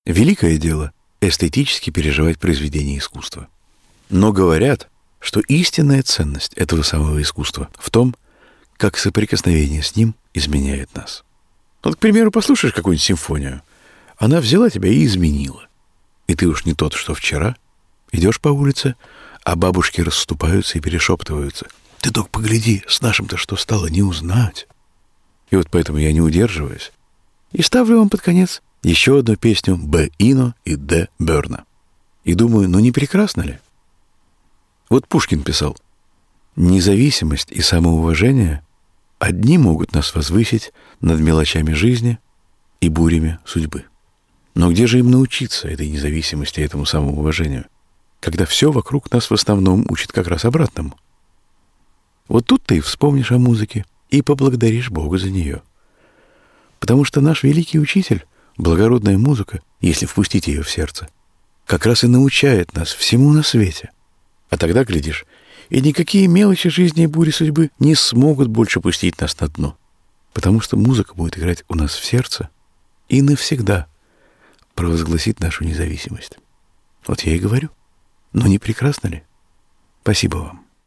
Великое дело эстетически переживать произведение искусства. Но говорят, что истинная ценность этого самого искусства в том, как соприкосновение с ним изменяет нас. Вот, к примеру, послушаешь какую-нибудь симфонию, она взяла тебя и изменила. И ты уж не тот, что вчера. Идешь по улице, а бабушки расступаются и перешептываются. Ты только погляди, с нашим-то что стало, не узнать. И вот поэтому я не удерживаюсь и ставлю вам под конец еще одну песню Б. Ино и Д. Берна. И думаю, ну не прекрасно ли? Вот Пушкин писал: «Независимость и самоуважение одни могут нас возвысить над мелочами жизни и бурями судьбы». Но где же им научиться этой независимости и этому самоуважению, когда все вокруг нас в основном учит как раз обратному? Вот тут ты вспомнишь о музыке и поблагодаришь Бога за нее. Потому что наш великий учитель, благородная музыка, если впустить ее в сердце, как раз и научает нас всему на свете. А тогда, глядишь, и никакие мелочи жизни и бури судьбы не смогут больше пустить нас на дно, потому что музыка будет играть у нас в сердце и навсегда провозгласит нашу независимость. Вот я и говорю. Ну не прекрасно ли? Спасибо вам.